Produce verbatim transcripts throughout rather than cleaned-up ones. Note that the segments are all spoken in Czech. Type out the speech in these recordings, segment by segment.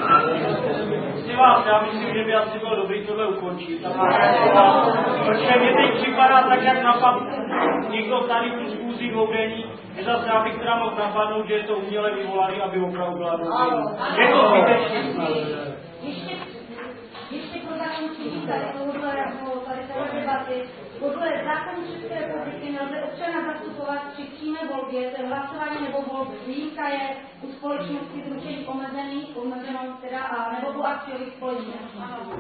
Vás, já myslím, že by asi bylo dobrý tohle ukončit. Protože mě teď připadá tak, jak napad někdo tady tu schůzi dvoudenní, je zase já bych teda mohl napadnout, že je to uměle vyvolaný, aby opravdu byla dobrý. Je to zbytečný. Ještě to zakončí tady téhle debaty. Podle zákonu České republiky nelze občana zastupovat při přímé volbě, to je hlasování nebo volby. Výjimka je u společnosti zručení omezených, omezenou teda, a nebo u akciových společností.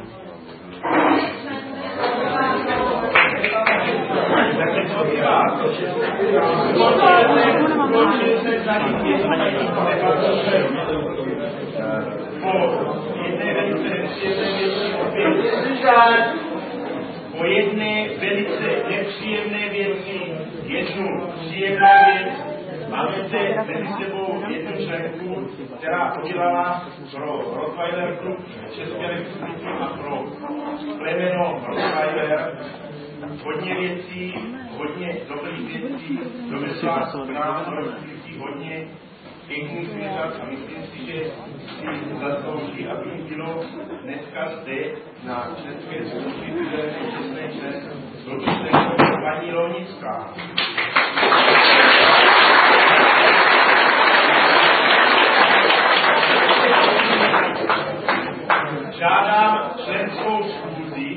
Po jedné velice nepříjemné věci, jednu příjemnou věc, máme zde mezi sebou jednu členku, která udělala pro Rottweiler klub České republiky a pro plemeno Rottweiler hodně věcí, hodně dobrých věcí, dovezla k nám do republiky hodně pěkných zvířat a myslím si, že si zaslouží, aby bylo dneska zde na České služby čestné člen paní Lounická. Žádám členskou schůzi,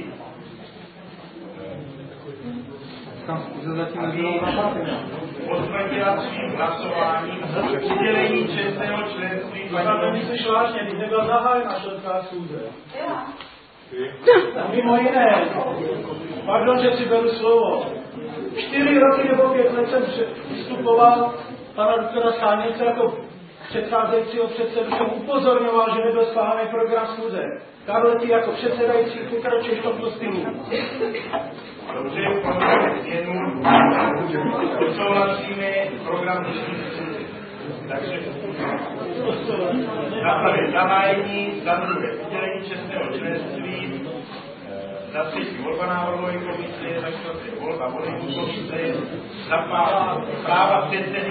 aby potvrdila svým hlasováním udělení čestného členství paní Lounická. Myslíš vážně, když nebyla zahájena členská schůze? Mimo jiné, pardon, že si beru slovo. Čtyři roky nebo pět let jsem vystupoval pana doktora Sáněce jako předcházejícího předsedu, jsem upozorňoval, že nebyl schválený program schůze. Karle, ty jako předsedající pokračuješ v tomto stylu. Dobře, program změnu, odsouhlasíme program dnešní schůze. Takže za prvé zahájení, za druhé udělení čestného členství, za třetí volba návrhové komise, za čtvrté volba volební komise, za práva předsedy,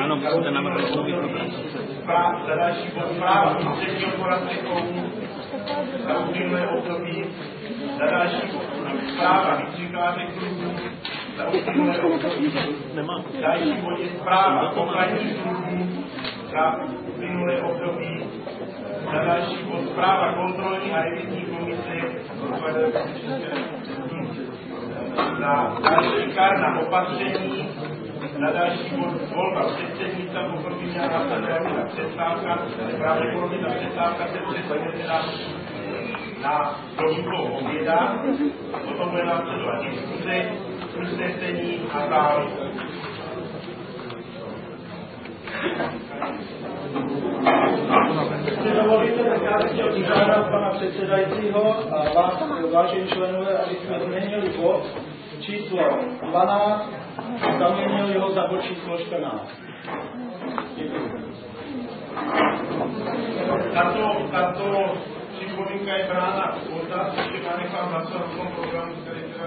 za další bod práva ústředního poradce komu, za uplynulé období, za další bod práva výcvikáře klubů, za uplynulé období, další bod je zpráva pokladních klubů, za uplynulé období, za další bod zpráva kontrolní a revizní komise, za další kárná opatření, za další bod volba předsednictva, pokud by měla následovat ta přestávka, pravděpodobně ta přestávka se přesune na, na dobu oběda, potom bude následovat diskuze, usnesení a závěr. Jestli dovolíte, tak já bych chtěl požádat pana předsedajícího a vás, vážení členové, abychom změnili bod číslo dvanáct a zaměnili ho za bod číslo čtrnáct. Tato, tato připomínka je brána v potaz, ještě má nechám hlasovat v tom programu, který teda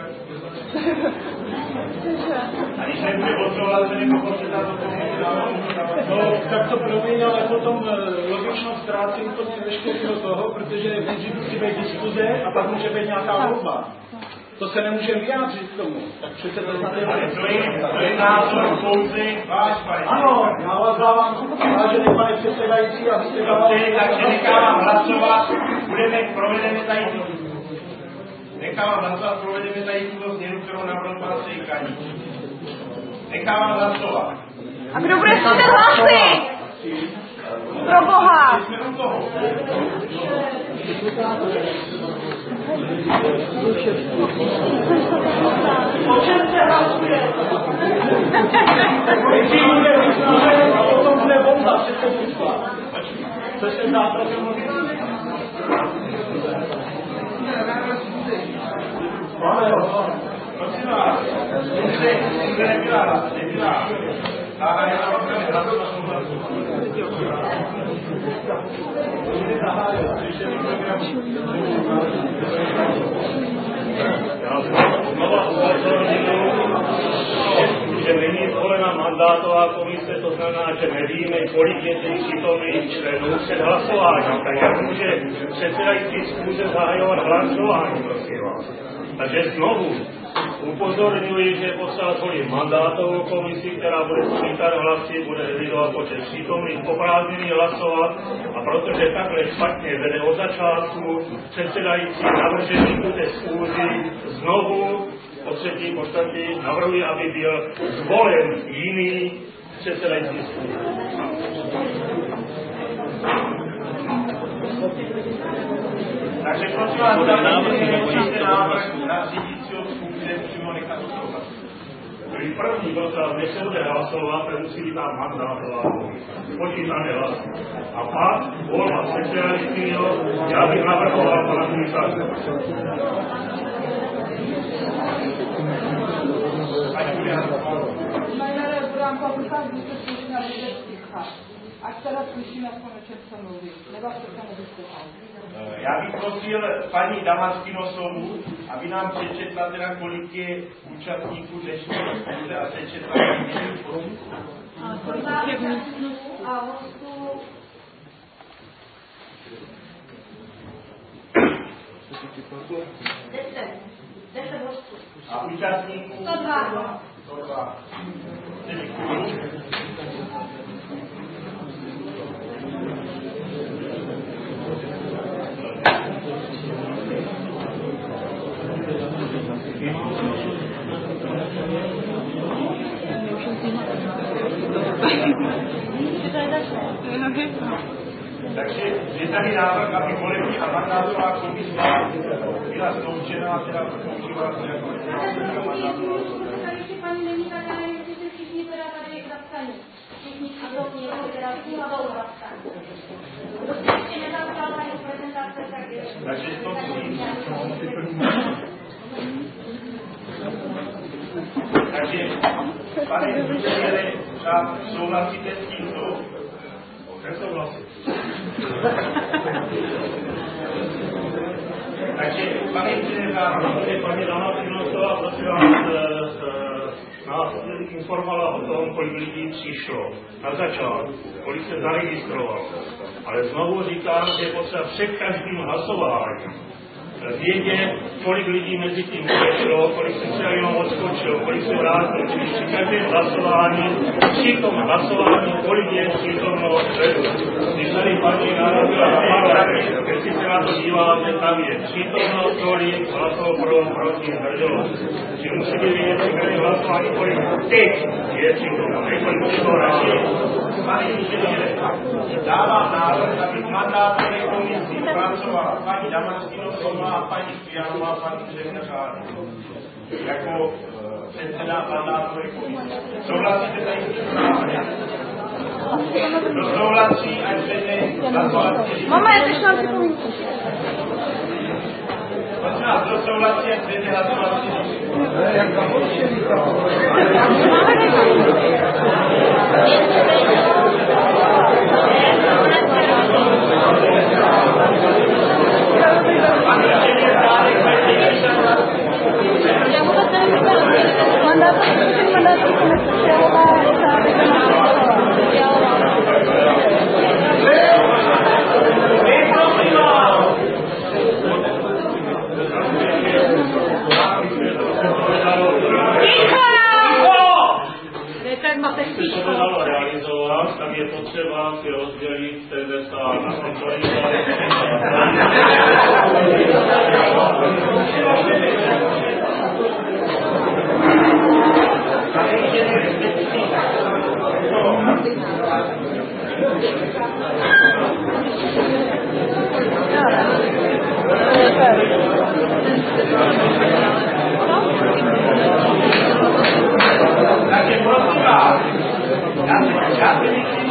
a když nebude odsouhlasený, pokud se tato komise dává, no, tak to promiň, ale potom logičnost ztrácí úplně veškerého toho, protože nejdřív musí být diskuze a pak může být nějaká volba. To se nemůže vyjádřit k tomu. Tak přece to je... Ale to je, to je názor pouze váš, pane. Ano, navazávám, vážený pane předsedající, a jste dával... Takže nechávám hlasovat, budeme, provedeme tady Nechávám hlasovat, provedeme tady tuto změnu, kterou navrhl pan Sejkaní. Nechávám hlasovat. A kdo bude slyšet hlasy? Pro Boha! Jsme u toho. O čem se hlasuje? Nejdřív bude diskuze a potom bude volba předsednictva. Což se dá pro mluvit. Prosím vás, to nebyla, nebyla. Zahájena budeme hlasovat souhlasu. Já znova upozorňuji, že není zvolena mandát. mandátová komise, to znamená, že nevíme, kolik je těch přítomných členů před hlasováním. Tak jak může předsedající schůze zahajovat hlasování, prosím vás. Takže znovu upozorňuji, že je potřeba zvolit mandátovou komisi, která bude sčítat hlasy, bude evidovat počet přítomných, oprávněný hlasovat, a protože takhle špatně vede od začátku předsedající navržení tuto schůzi, znovu po třetí podstatě navrhuji, aby byl zvolen jiný předsedající schůze. Takže prosím vás, dáme návrh na řídícího schůze, musíme ho nechat odsouhlasit. První první dotaz, než se bude hlasovat, tak musí být tam mandátová komise. Počítané hlas. A pak volba speciálního, já bych navrhoval pana komisáře. Majnare, budám poslouchat, buďte slušně a budete slychat. Ať teda slyším, aspoň o čem se mluví. Nebo se to nevyslouchal. Já bych prosil paní Damaskinosovou, aby nám přečetla teda, kolik je účastníků dnešní schůze a přečetla dnešní postupu. A hostů deset. Deset hostů. A účastníků? sto dva. sto dva. Takže je tady návrh, aby volební a mandátová komise byla sloučená, teda používala se jako ještě paní není tak, ale jestli se všichni teda tady zapsaní. Všichni přítomní, teda všichni hlavou zapsaní. Kdo se ještě nezapsal tady prezentace, tak je... Takže to musí. Takže, pane inženýre, souhlasíte s tímto? Nesouhlasím. Takže, pane inženýre, paní Damaskinosová, prosím vás, nás informovala o tom, kolik lidí přišlo na začátku, kolik se zaregistrovalo. Ale znovu říkám, že je potřeba před každým hlasováním vědět, kolik lidí mezi tím přišlo, kolik se třeba jenom odskočilo, kolik se vrátilo, čili při každém hlasování, při tom hlasování, kolik je přítomno členů. Když tady paní narazila na pár, jestli se na to díváte, tam je přítomnost, kolik hlasov pro, proti, zdrželo. Čili musí být vidět při každém hlasování, kolik teď je přítomno, nekolik přišlo radši. Pane inženýre, dávám návrh, aby v mandátové komisi pracovala paní Damaskinosová a paní Fialová a paní Černošář jako předseda mandátové komise. Souhlasíte tady s tím návrhem? Kdo souhlasí, ať zvedne hlasovací. Moment, ještě nám připomínku. Prosím vás, kdo souhlasí, ať zvedne hlasovací. Aby se to dalo realizovat, tak je potřeba si rozdělit ten sál na sektory. Takže prosím vás, já si myslím,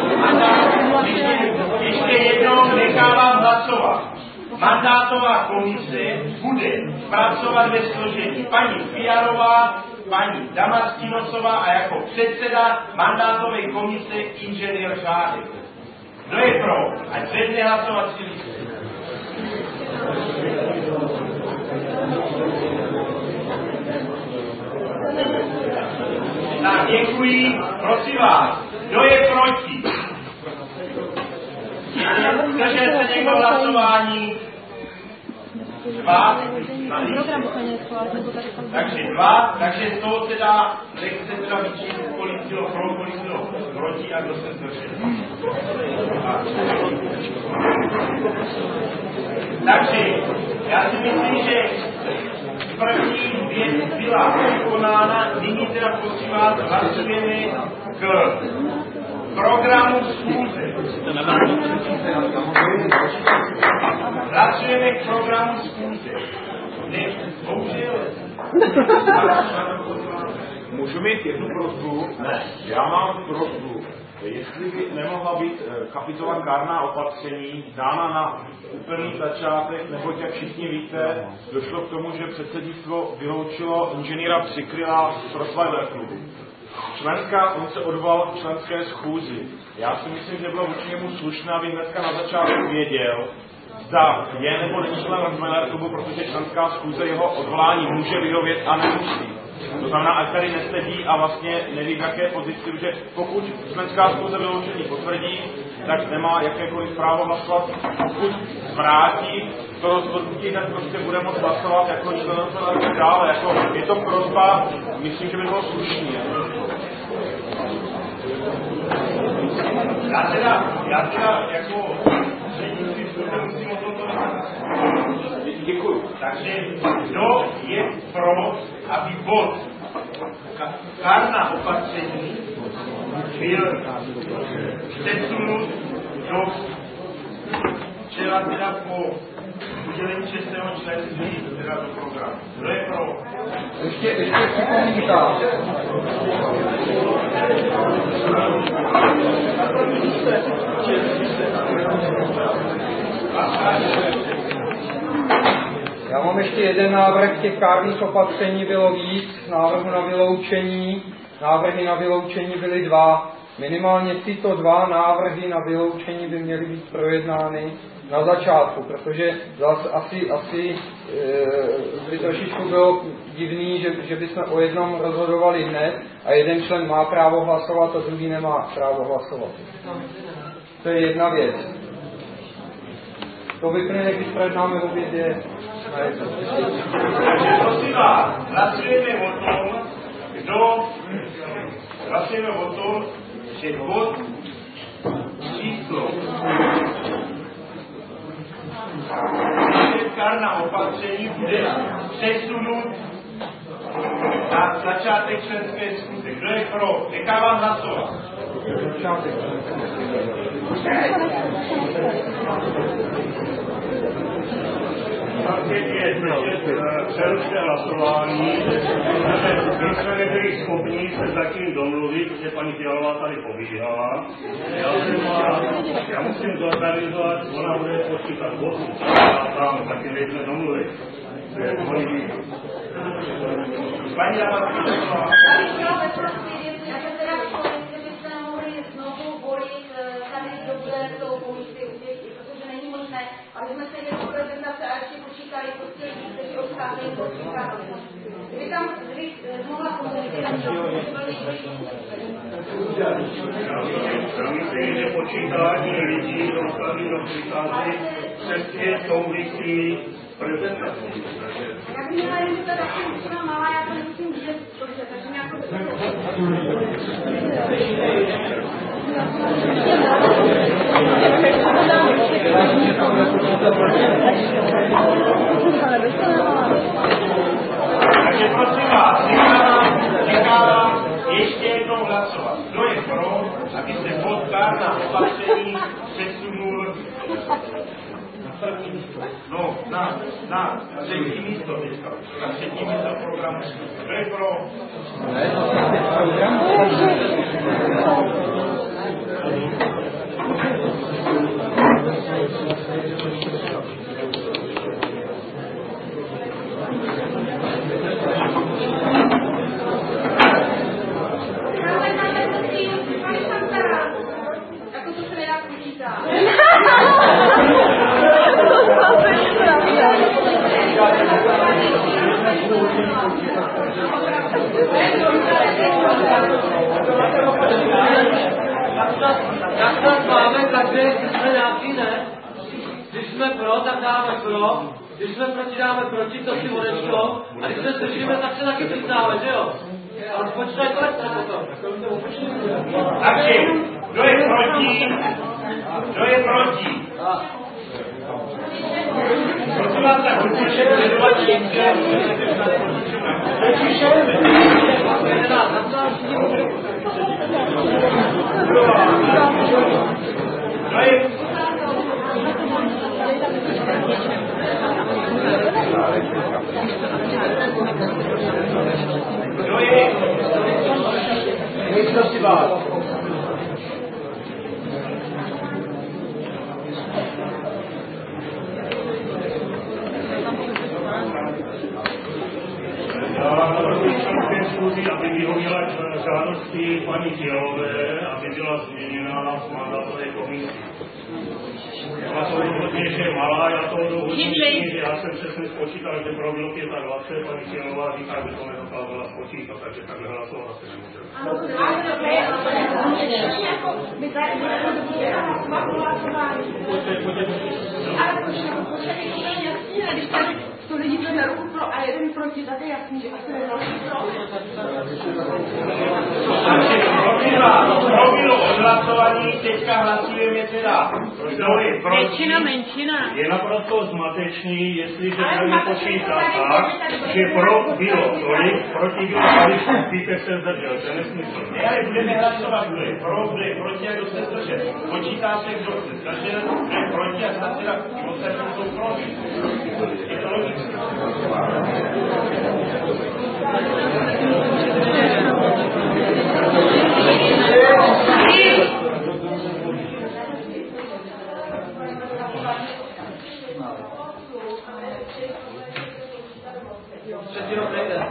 že ještě jednou nechávám hlasovat. Mandátová komise bude pracovat ve složení paní Fialová, paní Damaskinosová a jako předseda mandátové komise inženýr Řádek. Kdo je pro? Ať zvedne hlasovací lístek. Tak, děkuji. Prosím vás, kdo je proti? Zdržel se někdo hlasování? Dva? Takže dva, takže z toho se dá, nech se teda vyčíst, kolik bylo pro, kolik bylo proti a kdo se zdržel. Takže já si myslím, že první věc byla vykonána, nyní teda prosím vás hlasujeme k programu schůze. Hlasujeme k programu schůze. Ne, bohužel. Můžu mít jednu prosbu? Ne. Já mám prosbu. Jestli by nemohla být kapitola kárná opatření dána na úplný začátek, neboť jak všichni víte, došlo k tomu, že předsednictvo vyloučilo inženýra Přikryla z Rottweiler klubu. Členská, on se odvolal k členské schůzi. Já si myslím, že bylo vůči němu slušné, aby hnedka na začátku věděl, zda je nebo není člen Rottweiler klubu, protože členská schůze jeho odvolání může vyhovět a nemusí. To znamená, ať tady nesedí a vlastně neví, v jaké pozici, že pokud členská schůze vyloučení potvrdí, tak nemá jakékoliv právo hlasovat. Pokud vrátí to rozhodnutí, tak prostě bude moct hlasovat jako člen a tak dále. Jako, je to prosba, myslím, že by bylo slušný. Já teda, já teda jako přednictví schůze musím o tomto Děkuju. Takže kdo je pro, aby bod kárná opatření byl přesunut do včera teda po udělení čestného členství teda do programu. Kdo je pro? Ještě, ještě připomínka. Já mám ještě jeden návrh, těch kárných opatření bylo víc, návrhu na vyloučení, návrhy na vyloučení byly dva. Minimálně tyto dva návrhy na vyloučení by měly být projednány na začátku, protože zase asi, asi e, by trošičku bylo divný, že, že bychom o jednom rozhodovali hned a jeden člen má právo hlasovat a druhý nemá právo hlasovat. To je jedna věc. To vypne, když projednáme oběd je na jedno. Takže prosím vás, hlasujeme o tom, kdo hlasujeme o tom, že bod číslo kárná opatření bude přesunut na začátek členské schůze. Kdo je pro? Nechávám hlasovat. Přerušné hlasování, my jsme nebyli schopni se zatím domluvit, protože paní Fialová tady pobíhala. Já, já, já musím zorganizovat, ona bude počítat boku. A tam taky nejsme domluvit. Paní Fialová. Já bych chtěla veprostit, jestli jako teda šlo, jestli byste mohli znovu volit tady dobře tou komisi, protože není možné, aby jsme se jednou prezentace a ještě počítali prostě, kteří odcházejí do počítání. Kdyby tam znovu komunity, tak to bylo Já myslím, že počítání lidí odchází do přikázky přesně souvisí prezentací. Já bych měla jen teda taky musela malá, já to nemusím vidět, takže mě jako Takže prosím vás, nechávám, nechávám ještě jednou hlasovat. Kdo je pro, aby se bod kárná opatření přesunul no, na, na třetí místo teďka, na třetí místo programu. Kdo je pro? jako to se nedá počítat. Thank you. pro, tak dáme pro. Když jsme proti, dáme proti, to si odečtou. A když se zdržíme, tak se taky přiznáme, že jo? Ale počítaj to lepce potom. Takže, kdo je proti? Kdo je proti? Prosím vás, tak určitě sledovat někde. Kdo je? Kdo je? Prosím vás. Aby vyhověla žádosti paní Fialové, aby byla změněna v mandátové komisi. Já to rozhodně, že je malá, já to dohodně, že já jsem přesně spočítal, že pro bylo dvacet pět, paní Fialová říká, že to nedokázala spočítat, takže takhle hlasovat asi nemůžeme. Ano, my tady budeme hlasovat o hlasování. Ale proč na to počkej, to je jasný, když tady to lidi zvedne ruku pro a jeden proti, tak je jasný, že asi nehlasují pro. Pro bylo odhlasovaní, teďka hlasujeme teda. Většina, menšina. Je naprosto zmatečný, jestliže budeme počítat tak, že pro bylo tolik, proti bylo tolik, Pítek se zdržel, to je nesmysl. Ne, ale budeme hlasovat, kdo je pro, kdo je proti a kdo se zdržel. Počítá se, kdo se zdržel, kdo je proti a snad teda i ostatní jsou proti. Je to logické. Třetí rok nejde.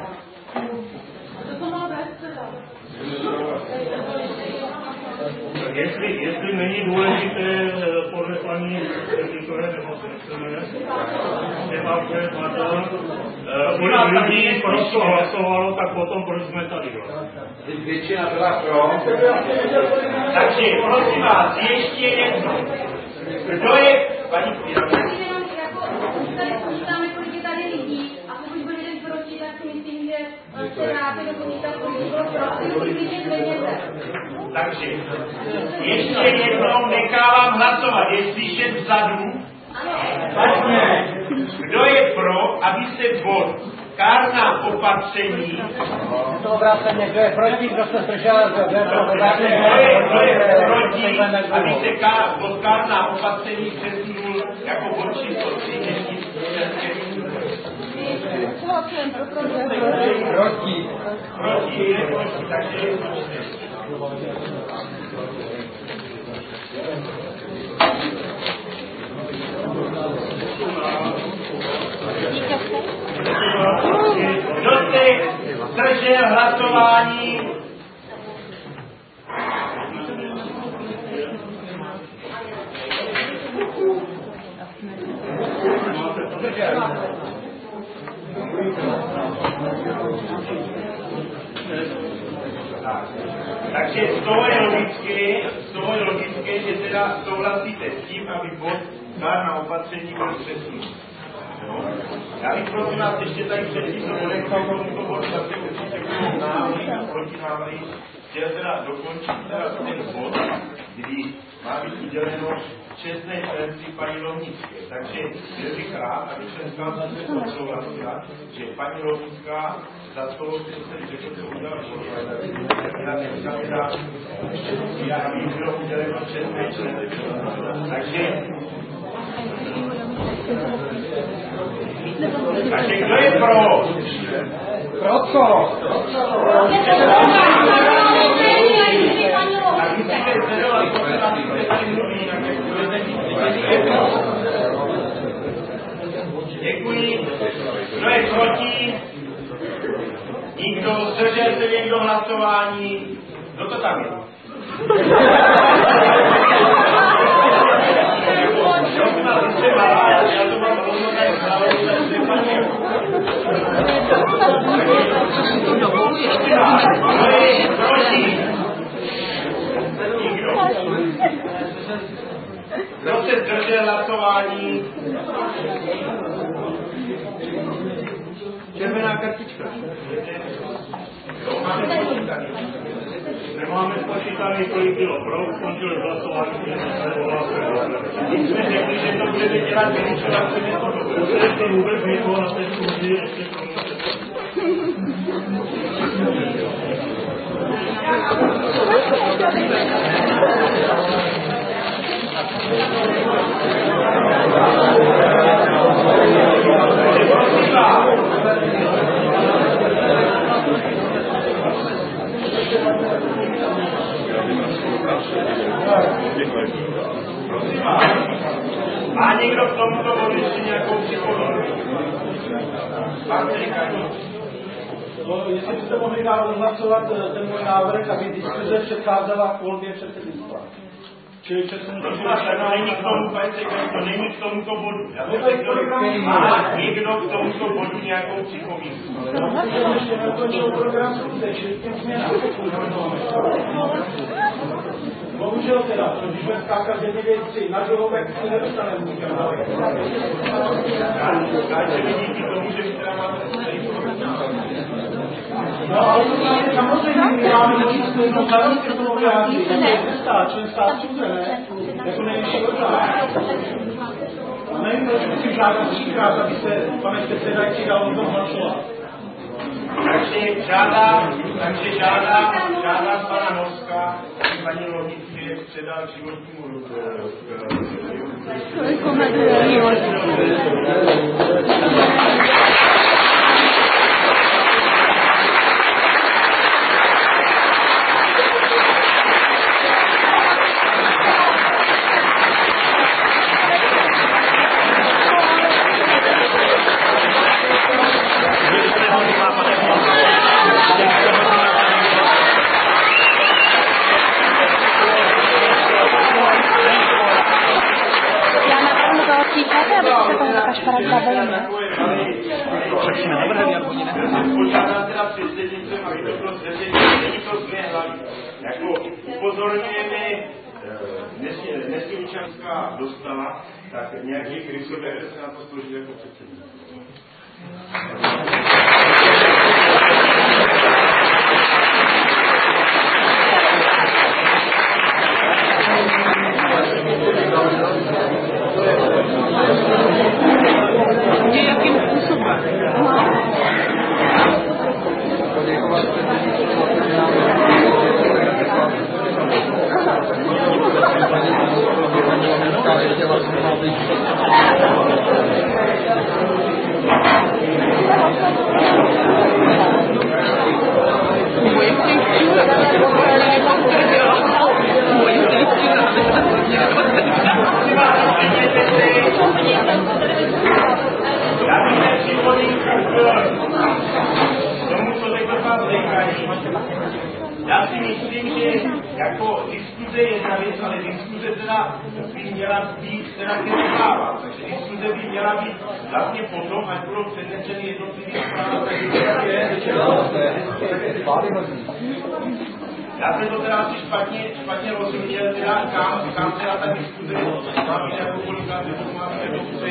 Jestli, jestli není důležité podle paní Pětikové, nebo se nechceme, nemám před matem, kolik lidí proto hlasovalo, tak potom proč jsme tady. Většina byla pro. Takže prosím vás, ještě jedno. Kdo je, paní Pětikové? Tady lidí a pokud bude jeden proti, tak si myslím, že se rád dopočítat, kolik bylo pro a kolik lidí zvedněte. Takže ještě jednou nechávám hlasovat, je slyšet vzadu. Kdo je pro, aby se bod kárná opatření. To obráceně, kdo je proti, kdo se zdržel, kdo je pro obráceně, kdo je proti, aby se ká, bod kárná opatření přesunul jako bod číslo tři dnešní proti. Proti, je proti, takže je kdo se zdržel hlasování? Takže z toho je logické, z toho je logické, že teda souhlasíte s tím, aby bod kárná opatření byl přesunut. No. Já bych prosím vás ještě tady předtím dovolit, k tomuto bodu zase určitě k tomu návrhy a protinávrhy chtěl teda dokončit teda ten bod, kdy má být uděleno čestné členství paní Lovnické. Takže byl bych rád, aby členská zase odsouhlasila, že paní Lovnická za stolou si museli řekl, co udělal člověk, která dneska teda aby bylo uděleno čestné členství. Takže Takže kdo je pro? Pro co? Děkuji. Kdo je proti? Nikdo? Zdržel se někdo hlasování? Kdo to tam je? Já to mám rozhodně proti. Nikdo. Kdo se zdržel hlasování? Červená kartička. Nemáme spočítaný, kolik bylo pro, skončili hlasování, že se ohlasuje. Když jsme řekli, že to budeme dělat vyličovat, co něco to bude. To vůbec nebylo na té schůzi, ještě promluvit. Má někdo k tomuto bodu ještě nějakou připomínku? No, jestli byste mohli dál odhlasovat ten můj návrh, aby diskuze předcházela k volbě předsednictva. Čili předsednictva. To není k tomu, to není k tomuto bodu. Já to řekl, má někdo k tomuto bodu nějakou připomínku? Ještě nedokončil program schůze, čili k těm změnám. Bohužel teda, protože když budeme skákat zemědělci na žolovek, se nedostaneme nikam daleko. Káče vidíte tomu, že vy teda máte No, ale to znamená, samozřejmě, my máme možnost jednou hlavní krtovou reakci, tak je stát, člen stát schůze, ne? Jako nejvyšší orgán. A nevím, proč musím žádat třikrát, aby se, pane předsedající, dal o tom hlasovat. Takže žádám, takže žádám, žádám pana Noska, paní Logicky předal životnímu ruku. To je komedie. Požádám teda předsednictvem, aby to bylo zveřejněno, není to z mé hlavy. Jako upozorňujeme, Nesvědčanská dostala, tak nějaký krysové se na to složit jako předsednictvo. Nějakým způsobem. Já bych nepřipomínku k tomu, co řekl pan Zejkají. Já si myslím, že jako diskuze je jedna věc, ale diskuze teda by měla být teda vyrovnávat. Takže diskuze by měla být vlastně potom, až budou předneseny jednotlivý zprávy. Já jsem to teda asi špatně, špatně rozuměl, teda kam, kam teda ta diskuze má být jako kolikrát, že to má být jako diskuze.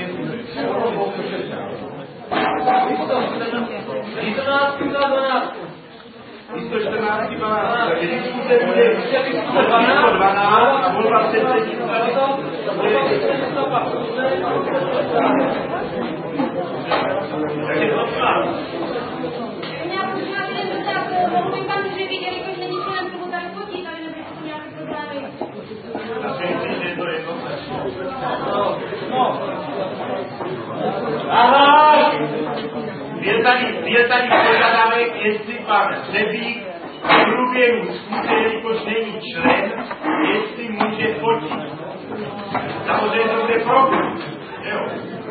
Místo čtrnáct dvanáct, takže diskuze bude místo dvanáct a volba předsednictva bude takže to má. Já možná budem zeptat, mohu pan Hřebík, jelikož není členem klubu, tak fotí, tady nebude to nějaké problémy. Já si myslím, že je to jednoznačné. Ahoj! Je tady, je tady požadavek, jestli pan Hřebík v průběhu schůze, jelikož není člen, jestli může fotit. Samozřejmě to bude problém. Jo.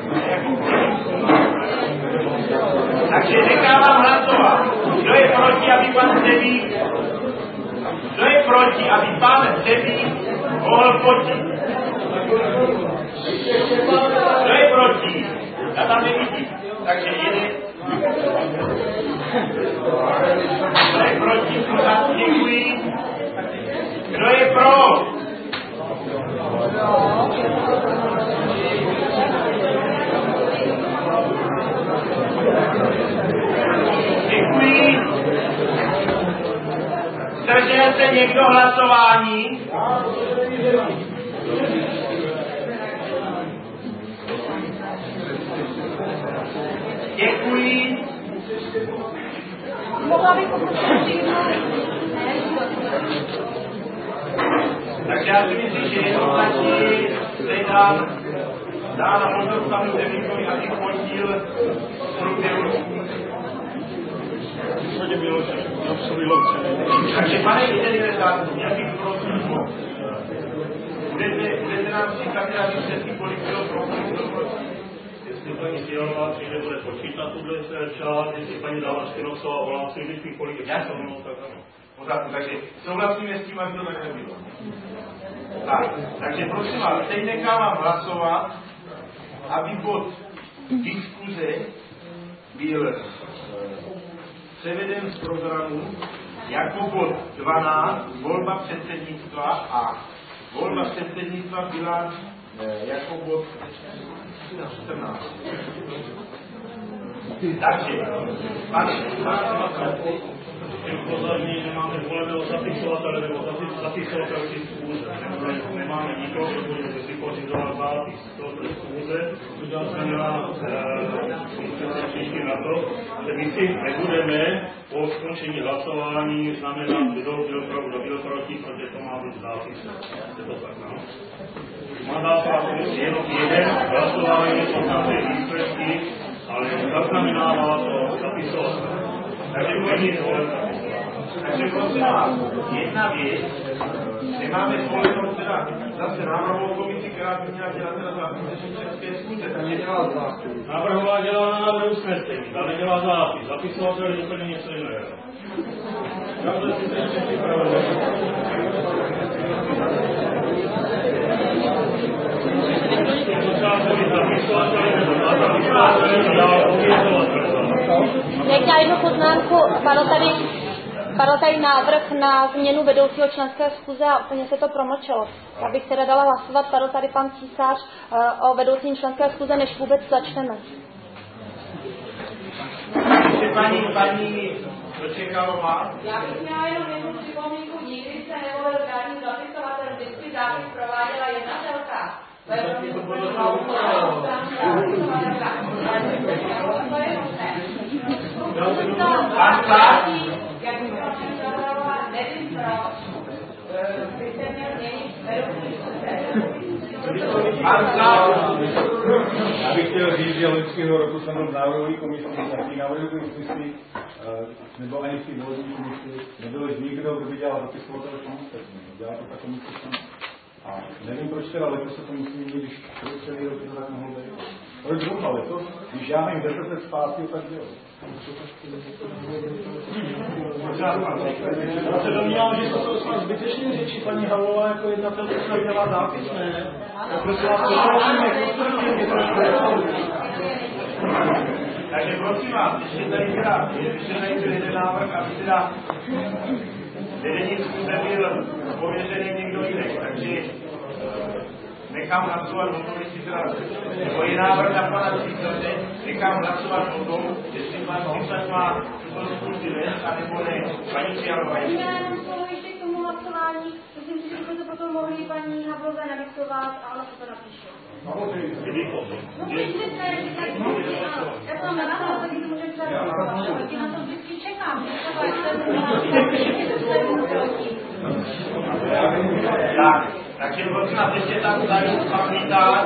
Takže nechávám hlasovat. Kdo je proti, aby pan Hřebík Kdo je proti, aby pan Hřebík mohl fotit? Kdo je proti? Já tam nevidím. Takže jeden. Kdo je proti? Děkuji. Kdo je pro? zdržel se někdo hlasování? Děkuji. Mohla bych poprosit. Takže já si myslím, že jenom stačí se dám dá na pozor panu Zemlíkovi, aby podíl průběhu. Takže pane inženýre, nějaký prosím, budete, budete nám říkat, aby všechny kolik bylo pro jestli paní Fialová přijde, bude počítat tuhle část, jestli paní Dávačkinovcová volá si vždycky kolik je přítomnou, tak ano. Pořádku, takže souhlasíme s tím, aby to tak nebylo. Tak, takže prosím vás, teď nechávám hlasovat, aby bod diskuze byl převeden z programu jako bod dvanáct, volba předsednictva, a volba předsednictva byla jako bod čtrnáct. Takže, pane, Pozorní nemáme voleného zapisovatele nebo zapisovatele schůze. Nemáme nikoho, kdo bude vypořizovat zápis tohoto schůze. To znamená, příště na to, že my si nebudeme po skončení hlasování znamenat, kdo byl pro, kdo byl proti, protože to má být zápis. Je to tak, no? Mandát je jenom jeden hlasování, to znamená výsledky, ale zaznamenává to zapisovatel. Takže není zvolená. Takže prosím vás, jedna věc, nemáme zvolenou teda zase návrhovou komisi, která by měla dělat teda zápis české schůze, takže dělá zápis. Návrhová dělá na návrhu usnesení, ale dělá zápis. Zapisovatel je úplně něco jiného. Já to si teď připravil. Jak na jednu poznámku, padl tady, padl tady návrh na změnu vedoucího členské schůze a úplně se to promlčelo. Abych teda dala hlasovat, padl tady pan Císař uh, o vedoucím členské schůze, než vůbec začneme. Paní, paní Čekalová. Já bych měla jenom jednu připomínku, nikdy se nevolil žádný zapisovatel, vždycky zápis prováděla jednatelka. To je pro mě úplně zaupala. Pan Klár? Jak bych to představila, nevím proč. Vy jste měl měnit vedoucí schůze. Pan Klár? Já bych chtěl říct, že loňského roku jsem byl v návrhové komisi, a v návrhové komisi, nebo ani v té volební komisi, nebyl nikdo, kdo by dělal zapisovatel komise. Dělá to ta komise sama. A nevím, proč teda letos se to musí měnit, když celý rok to tak mohlo být. Proč zrovna letos, když já nevím deset let zpátky, tak dělal. Já se domnívám, že to jsou snad zbytečné řeči, paní Havlová jako jednatelka snad dělá zápis, ne? Tak prosím vás, poslouchejme konstruktivně trošku. Takže prosím vás, ještě tady teda, ještě tady byl jeden návrh, aby teda vedení schůze byl pověřený někdo jiný, takže nechám hlasovat o tom, jestli teda, nebo je návrh na pana Císaře, nechám hlasovat o tom, jestli pan Císař má tuto schůzi vést, anebo ne. Paní Fialová. Já jenom slovo ještě k tomu hlasování. Myslím si, že bychom to potom mohli paní Havlové nadiktovat a ona se to napíše. No, když jste, já jsem na to, tak to můžete třeba já na to vždycky čekám. Tak, takže prosím nás ještě tam tady pamětá.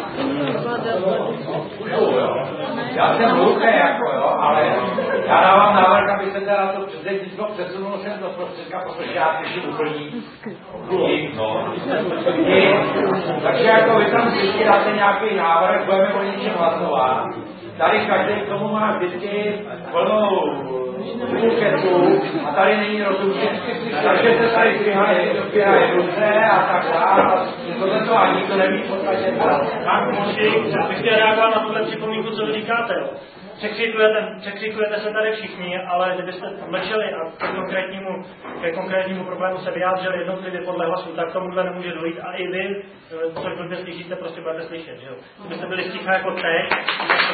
Já jsem hluché jako, jo, ale já dávám návrh, aby se teda to předsednictvo přesunulo sem do prostředka, protože já si úplný no. Takže jako vy tam vždycky dáte nějaký návrh, budeme o něčem hlasovat. Tady každý k tomu má vždycky plnou buketu a tady není rozumně. Takže se tady zbíhají ruce a tak dále. Tohle to ani to neví v podstatě. Pan Mošik, já bych chtěl reagovat na tuhle připomínku, co vy říkáte. Překřikujete, překřikujete se tady všichni, ale kdybyste mlčeli a ke konkrétnímu, ke konkrétnímu problému se vyjádřili jednotlivě podle hlasu, tak tomuhle nemůže dojít a i vy, což blbě slyšíte, prostě budete slyšet, že jo. Kdybyste byli sticha jako teď,